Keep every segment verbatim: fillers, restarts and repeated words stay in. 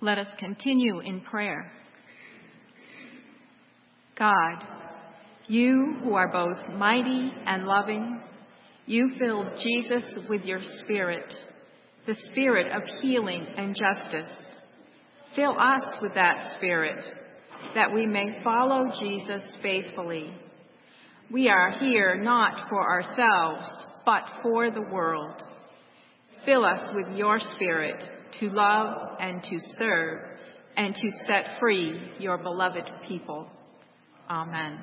Let us continue in prayer. God, you who are both mighty and loving, you filled Jesus with your Spirit, the Spirit of healing and justice. Fill us with that Spirit, that we may follow Jesus faithfully. We are here not for ourselves, but for the world. Fill us with your Spirit to love and to serve and to set free your beloved people. Amen.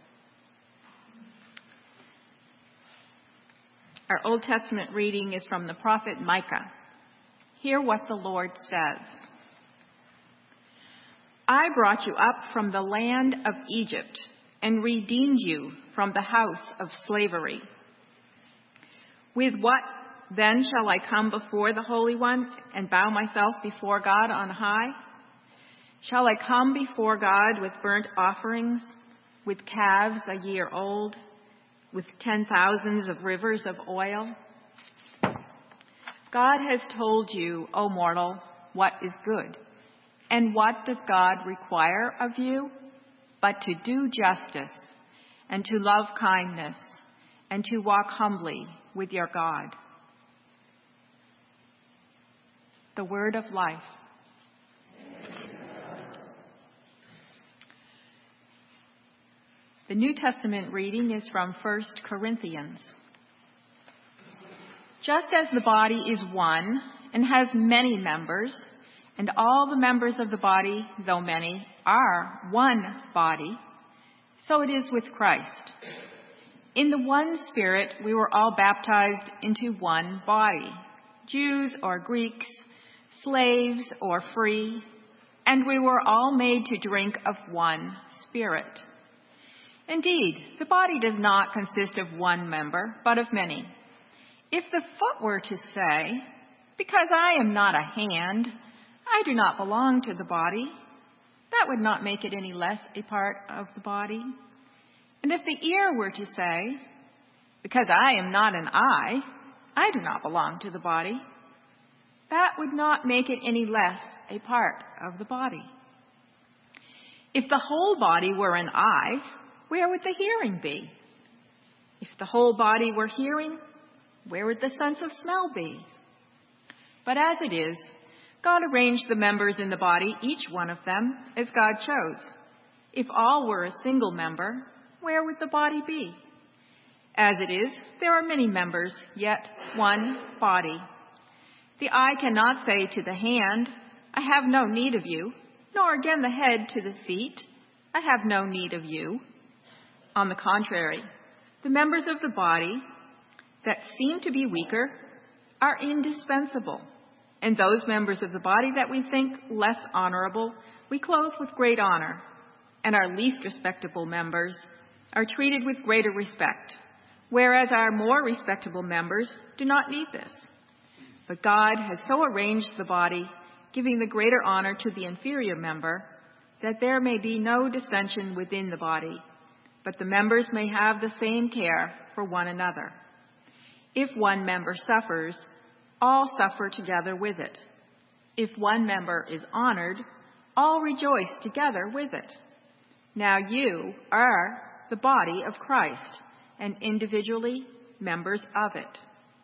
Our Old Testament reading is from the prophet Micah. Hear what the Lord says. I brought you up from the land of Egypt and redeemed you from the house of slavery. With what then shall I come before the Holy One and bow myself before God on high? Shall I come before God with burnt offerings, with calves a year old, with ten thousands of rivers of oil? God has told you, O mortal, what is good. And what does God require of you? But to do justice, and to love kindness, and to walk humbly with your God. The word of life. The New Testament reading is from First Corinthians. Just as the body is one and has many members, and all the members of the body, though many, are one body, so it is with Christ. In the one Spirit we were all baptized into one body, Jews or Greeks, slaves or free, and we were all made to drink of one Spirit. Indeed, the body does not consist of one member, but of many. If the foot were to say, because I am not a hand, I do not belong to the body, that would not make it any less a part of the body. And if the ear were to say, because I am not an eye, I do not belong to the body, that would not make it any less a part of the body. If the whole body were an eye, where would the hearing be? If the whole body were hearing, where would the sense of smell be? But as it is, God arranged the members in the body, each one of them, as God chose. If all were a single member, where would the body be? As it is, there are many members, yet one body. The eye cannot say to the hand, I have no need of you, nor again the head to the feet, I have no need of you. On the contrary, the members of the body that seem to be weaker are indispensable, and those members of the body that we think less honorable we clothe with great honor, and our least respectable members are treated with greater respect, whereas our more respectable members do not need this. But God has so arranged the body, giving the greater honor to the inferior member, that there may be no dissension within the body, but the members may have the same care for one another. If one member suffers, all suffer together with it. If one member is honored, all rejoice together with it. Now you are the body of Christ, and individually members of it.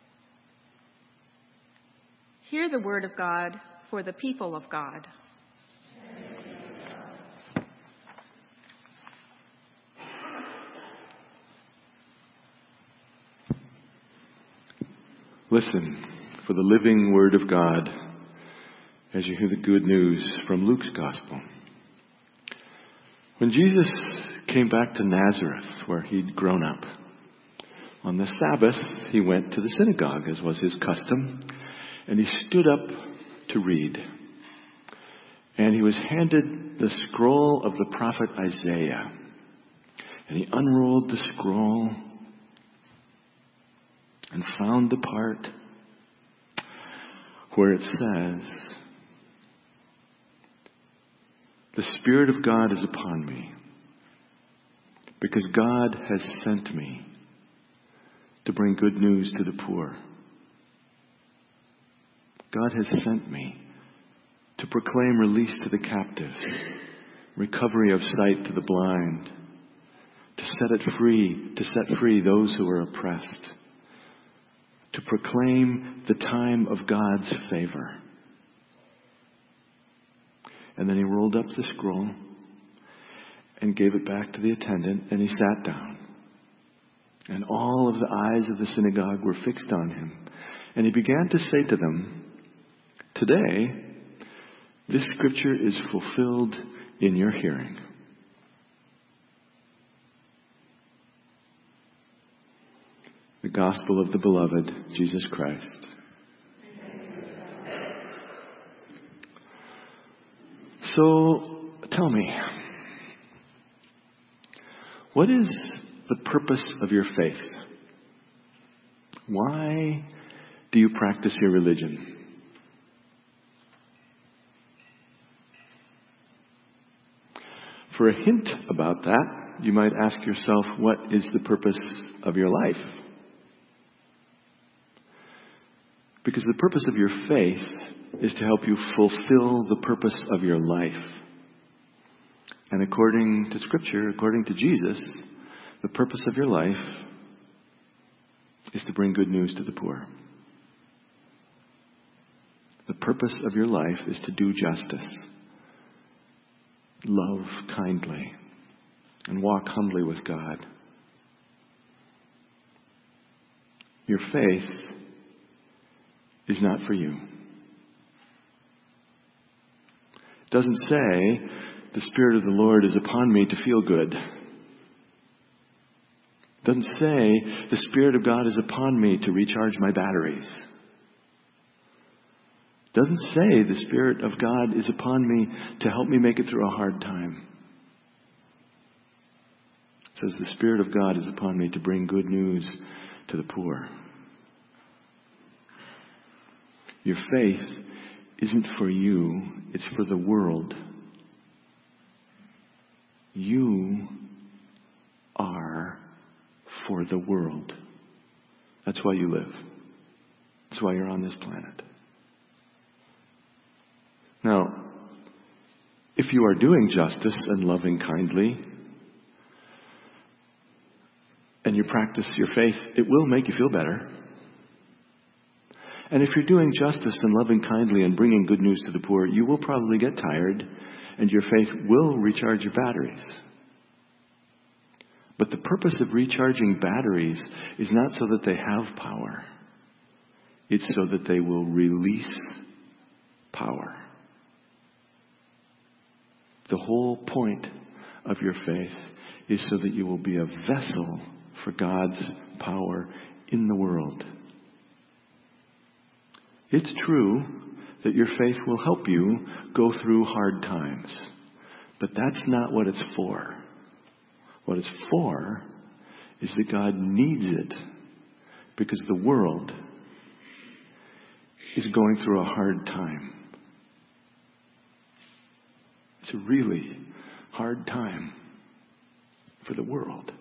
Hear the word of God for the people of God. Listen for the living word of God as you hear the good news from Luke's gospel. When Jesus came back to Nazareth, where he'd grown up, on the Sabbath he went to the synagogue, as was his custom, and he stood up to read. And he was handed the scroll of the prophet Isaiah. And he unrolled the scroll and found the part where it says, "The Spirit of God is upon me, because God has sent me to bring good news to the poor. God has sent me to proclaim release to the captives, recovery of sight to the blind, to set it free, to set free those who are oppressed, to proclaim the time of God's favor. And then he rolled up the scroll and gave it back to the attendant, and he sat down. And all of the eyes of the synagogue were fixed on him. And he began to say to them, "Today, this scripture is fulfilled in your hearing." The gospel of the beloved Jesus Christ. So, tell me, what is the purpose of your faith? Why do you practice your religion? For a hint about that, you might ask yourself, what is the purpose of your life? Because the purpose of your faith is to help you fulfill the purpose of your life. And according to Scripture, according to Jesus, the purpose of your life is to bring good news to the poor. The purpose of your life is to do justice, love kindly, and walk humbly with God. Your faith is not for you. It doesn't say, the Spirit of the Lord is upon me to feel good. It doesn't say, the Spirit of God is upon me to recharge my batteries. It doesn't say, the Spirit of God is upon me to help me make it through a hard time. It says, the Spirit of God is upon me to bring good news to the poor. Your faith isn't for you, it's for the world. You are for the world. That's why you live. That's why you're on this planet. Now, if you are doing justice and loving kindly, and you practice your faith, it will make you feel better. And if you're doing justice and loving kindly and bringing good news to the poor, you will probably get tired, and your faith will recharge your batteries. But the purpose of recharging batteries is not so that they have power. It's so that they will release power. The whole point of your faith is so that you will be a vessel for God's power in the world. It's true that your faith will help you go through hard times, but that's not what it's for. What it's for is that God needs it because the world is going through a hard time. It's a really hard time for the world.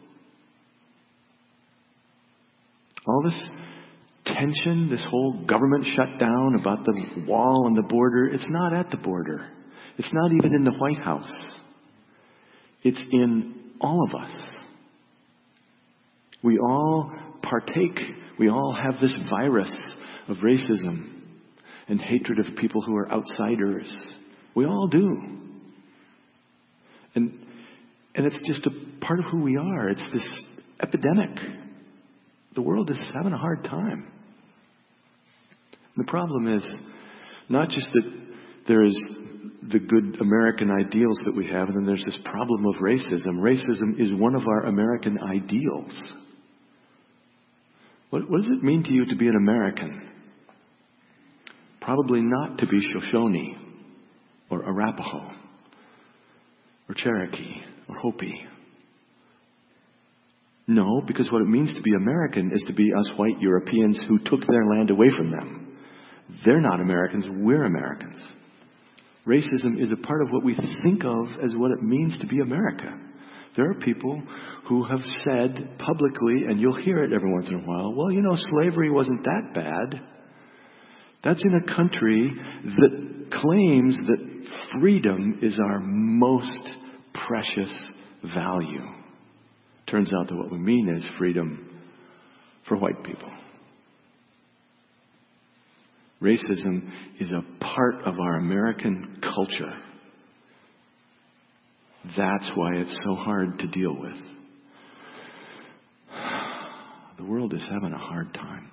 All this tension, this whole government shutdown about the wall and the border, it's not at the border. It's not even in the White House. It's in all of us. We all partake, we all have this virus of racism and hatred of people who are outsiders. We all do. And and it's just a part of who we are. It's this epidemic. The world is having a hard time. The problem is not just that there is the good American ideals that we have, and then there's this problem of racism. Racism is one of our American ideals. What, what does it mean to you to be an American? Probably not to be Shoshone or Arapaho or Cherokee or Hopi. No, because what it means to be American is to be us white Europeans who took their land away from them. They're not Americans, we're Americans. Racism is a part of what we think of as what it means to be America. There are people who have said publicly, and you'll hear it every once in a while, well, you know, slavery wasn't that bad. That's in a country that claims that freedom is our most precious value. Turns out that what we mean is freedom for white people. Racism is a part of our American culture. That's why it's so hard to deal with. The world is having a hard time.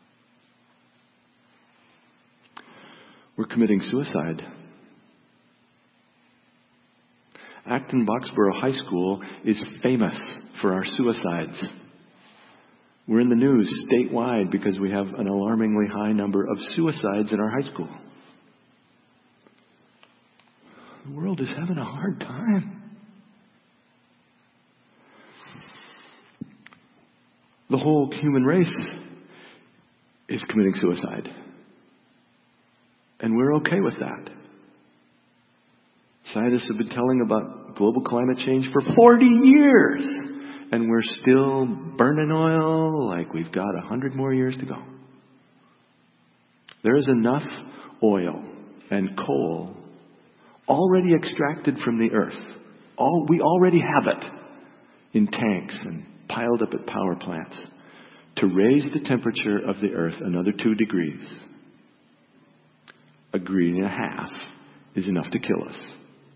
We're committing suicide. Acton Boxborough High School is famous for our suicides. We're in the news statewide because we have an alarmingly high number of suicides in our high school. The world is having a hard time. The whole human race is committing suicide. And we're okay with that. Scientists have been telling about global climate change for forty years. And we're still burning oil like we've got a hundred more years to go. There is enough oil and coal already extracted from the earth. All, we already have it in tanks and piled up at power plants to raise the temperature of the earth another two degrees. A degree and a half is enough to kill us.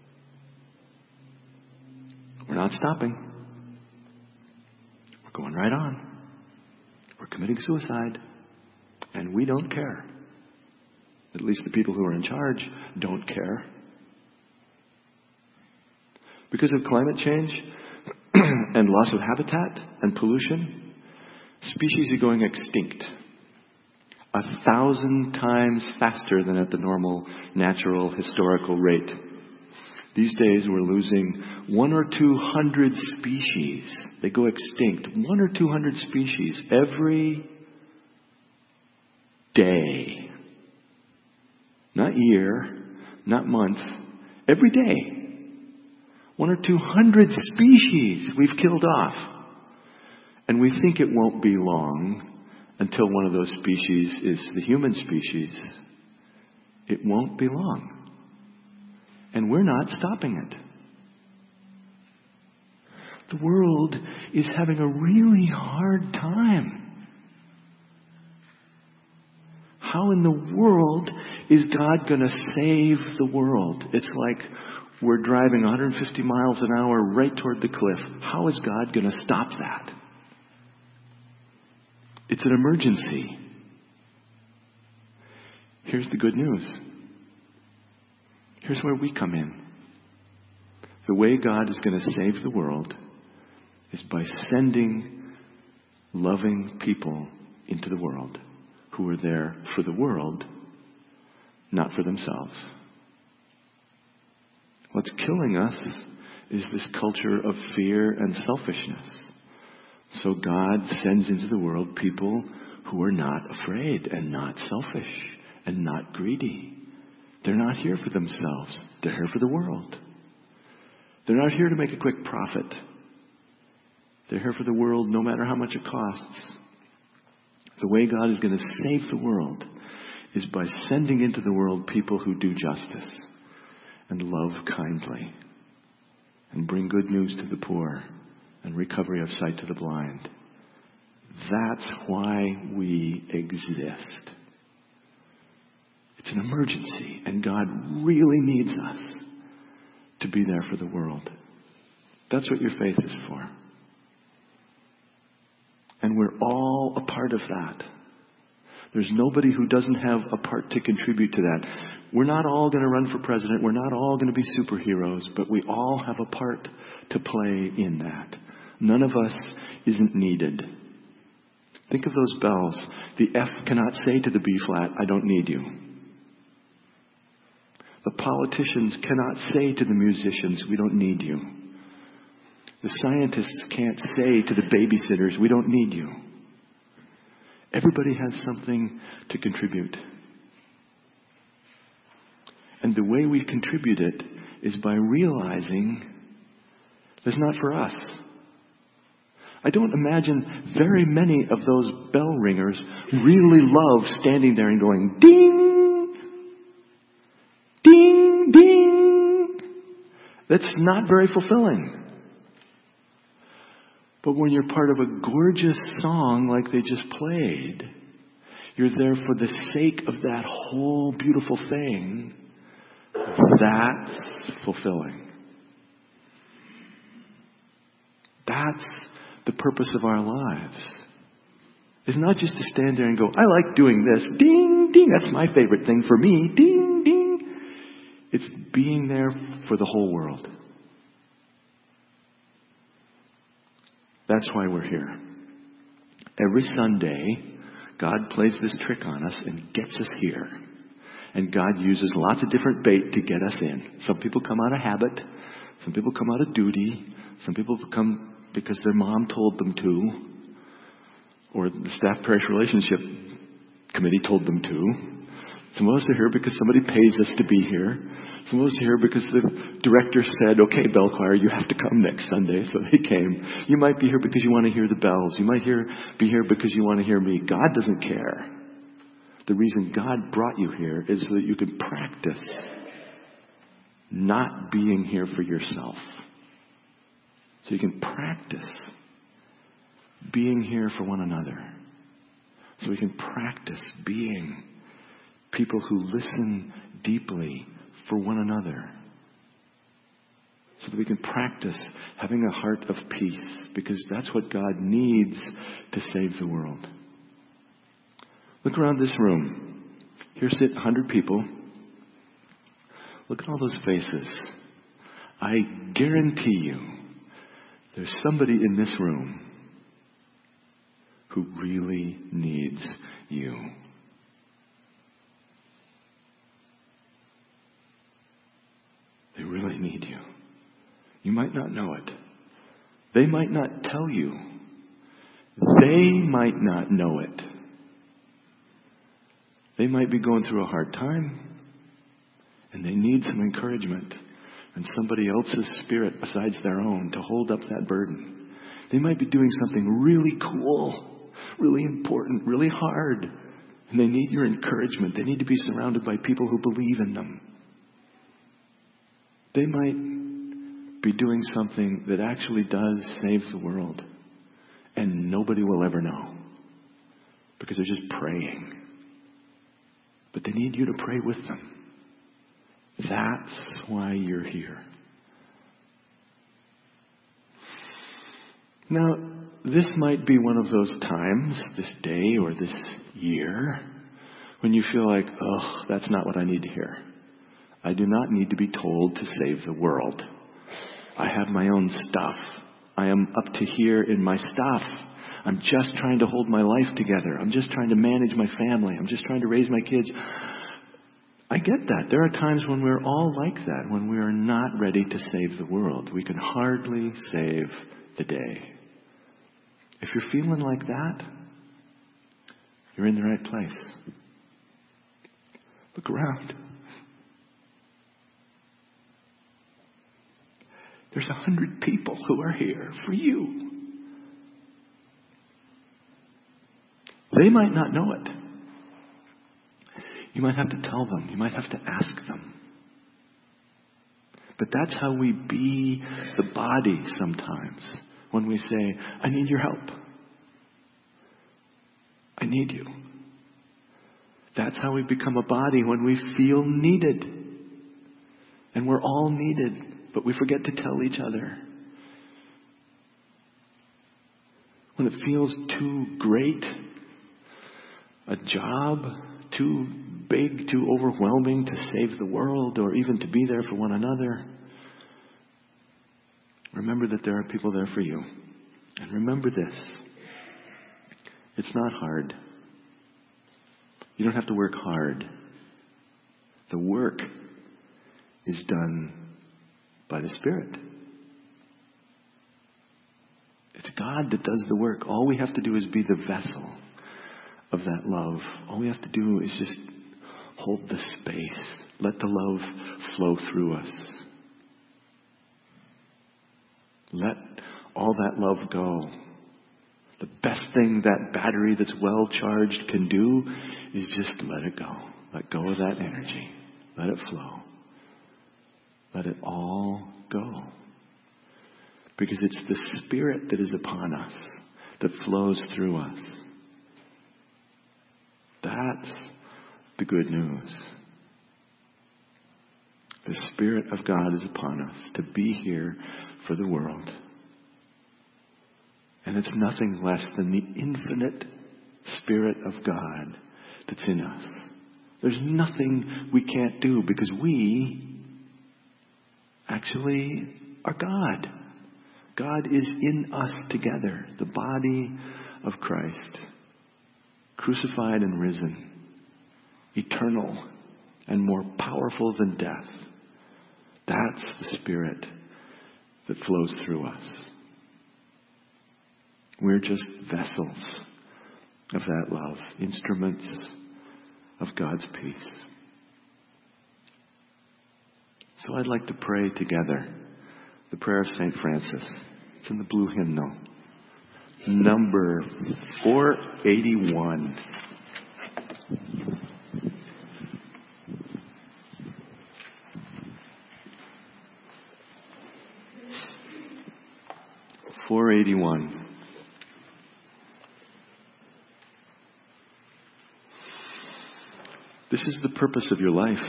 We're not stopping. We're going right on. We're committing suicide. And we don't care. At least the people who are in charge don't care. Because of climate change and loss of habitat and pollution, species are going extinct a thousand times faster than at the normal, natural, historical rate. These days we're losing one or two hundred species. They go extinct. One or two hundred species every day. Not year, not month. Every day. One or two hundred species we've killed off. And we think it won't be long until one of those species is the human species. It won't be long. And we're not stopping it. The world is having a really hard time. How in the world is God going to save the world? It's like we're driving one hundred fifty miles an hour right toward the cliff. How is God going to stop that? It's an emergency. Here's the good news. Here's where we come in. The way God is going to save the world is by sending loving people into the world who are there for the world, not for themselves. What's killing us is this culture of fear and selfishness. So God sends into the world people who are not afraid and not selfish and not greedy. They're not here for themselves. They're here for the world. They're not here to make a quick profit. They're here for the world no matter how much it costs. The way God is going to save the world is by sending into the world people who do justice and love kindly and bring good news to the poor and recovery of sight to the blind. That's why we exist. It's an emergency, and God really needs us to be there for the world. That's what your faith is for. And we're all a part of that. There's nobody who doesn't have a part to contribute to that. We're not all going to run for president. We're not all going to be superheroes, but we all have a part to play in that. None of us isn't needed. Think of those bells. The F cannot say to the B flat, I don't need you. The politicians cannot say to the musicians, we don't need you. The scientists can't say to the babysitters, we don't need you. Everybody has something to contribute. And the way we contribute it is by realizing it's not for us. I don't imagine very many of those bell ringers really love standing there and going, ding, ding, ding. That's not very fulfilling. But when you're part of a gorgeous song like they just played, you're there for the sake of that whole beautiful thing. That's fulfilling. That's the purpose of our lives. It's not just to stand there and go, I like doing this. Ding, ding. That's my favorite thing for me. Ding, ding. It's being there for the whole world. That's why we're here. Every Sunday, God plays this trick on us and gets us here. And God uses lots of different bait to get us in. Some people come out of habit. Some people come out of duty. Some people come because their mom told them to. Or the staff parish relationship committee told them to. Some of us are here because somebody pays us to be here. Some of us are here because the director said, okay, bell choir, you have to come next Sunday. So they came. You might be here because you want to hear the bells. You might hear, be here because you want to hear me. God doesn't care. The reason God brought you here is so that you can practice not being here for yourself. So you can practice being here for one another. So we can practice being people who listen deeply for one another. So that we can practice having a heart of peace, because that's what God needs to save the world. Look around this room. Here sit one hundred people. Look at all those faces. I guarantee you there's somebody in this room who really needs you. They really need you. You might not know it. They might not tell you. They might not know it. They might be going through a hard time, and they need some encouragement and somebody else's spirit besides their own to hold up that burden. They might be doing something really cool, really important, really hard, and they need your encouragement. They need to be surrounded by people who believe in them. They might be doing something that actually does save the world, and nobody will ever know because they're just praying. But they need you to pray with them. That's why you're here. Now, this might be one of those times, this day or this year, when you feel like, oh, that's not what I need to hear. I do not need to be told to save the world. I have my own stuff. I am up to here in my stuff. I'm just trying to hold my life together. I'm just trying to manage my family. I'm just trying to raise my kids. I get that. There are times when we're all like that, when we are not ready to save the world. We can hardly save the day. If you're feeling like that, you're in the right place. Look around. There's a hundred people who are here for you. They might not know it. You might have to tell them. You might have to ask them. But that's how we be the body sometimes. When we say, I need your help. I need you. That's how we become a body, when we feel needed. And we're all needed, but we forget to tell each other. When it feels too great, a job too big, too overwhelming to save the world or even to be there for one another, remember that there are people there for you. And remember this. It's not hard. You don't have to work hard. The work is done by the Spirit. It's God that does the work. All we have to do is be the vessel of that love. All we have to do is just hold the space. Let the love flow through us. Let all that love go The best thing that battery that's well charged can do is just let it go. Let go of that energy. Let it flow. Let it all go. Because it's the Spirit that is upon us, that flows through us. That's the good news. The Spirit of God is upon us to be here for the world. And it's nothing less than the infinite Spirit of God that's in us. There's nothing we can't do because we actually are God. God is in us together, the body of Christ, crucified and risen, eternal and more powerful than death. That's the Spirit that flows through us. We're just vessels of that love, instruments of God's peace. So I'd like to pray together the prayer of Saint Francis. It's in the blue hymnal. Number four eighty-one. four eighty-one. This is the purpose of your life.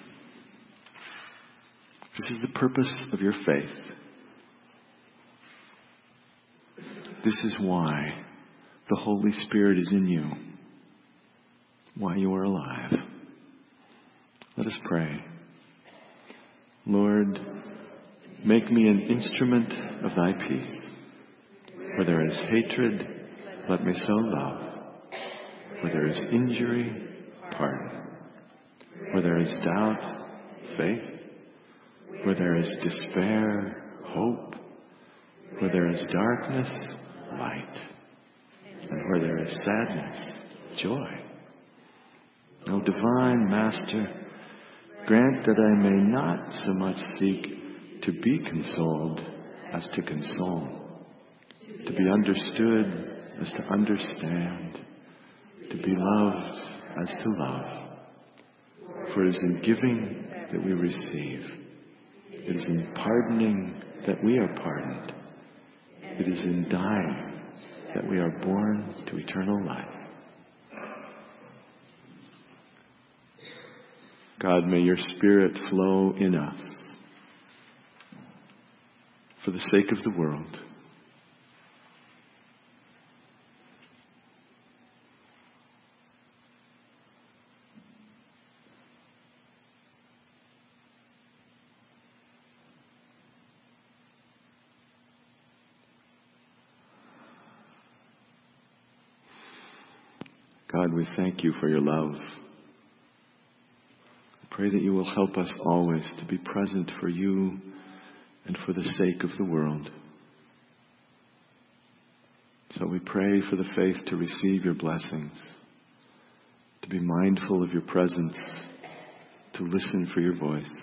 This is the purpose of your faith. This is why the Holy Spirit is in you. Why you are alive. Let us pray. Lord, make me an instrument of thy peace. Where there is hatred, let me sow love. Where there is injury, pardon. Where there is doubt, faith. Where there is despair, hope. Where there is darkness, light. And where there is sadness, joy. O divine Master, grant that I may not so much seek to be consoled as to console. To be understood as to understand. To be loved as to love. For it is in giving that we receive. It is in pardoning that we are pardoned. It is in dying that we are born to eternal life. God, may your Spirit flow in us for the sake of the world. God, we thank you for your love. I pray that you will help us always to be present for you and for the sake of the world. So we pray for the faith to receive your blessings, to be mindful of your presence, to listen for your voice,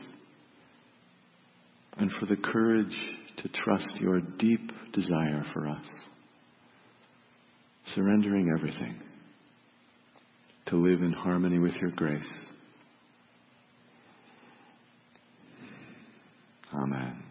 and for the courage to trust your deep desire for us, surrendering everything, to live in harmony with your grace. Amen.